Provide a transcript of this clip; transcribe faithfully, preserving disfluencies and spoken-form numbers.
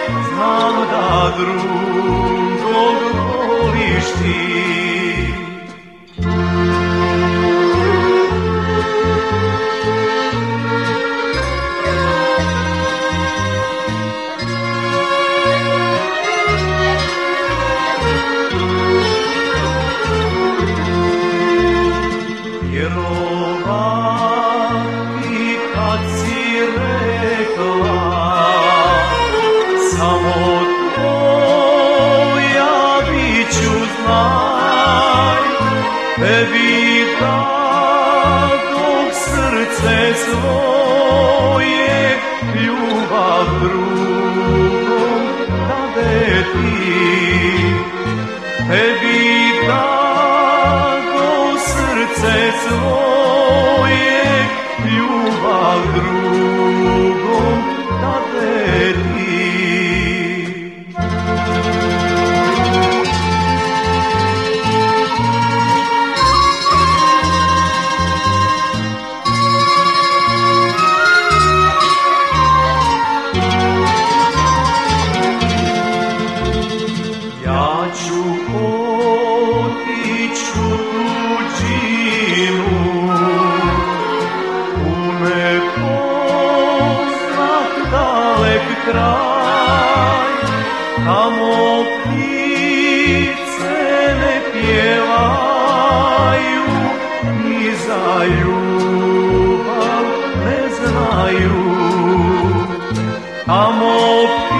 znam da drugog voliš ti. Vjerovati kad si rekla, samo tvoja biću znaj, tebi dadoh srce svoje, ljubav drugom dade ti, tebi dadoh srce svoje, ljubav drugom dade ti. Ja ću otić u tuđinu, u nepoznat dalek kraj, tamo ptice ne pjevaju, ni za ljubav ne znaju, tamo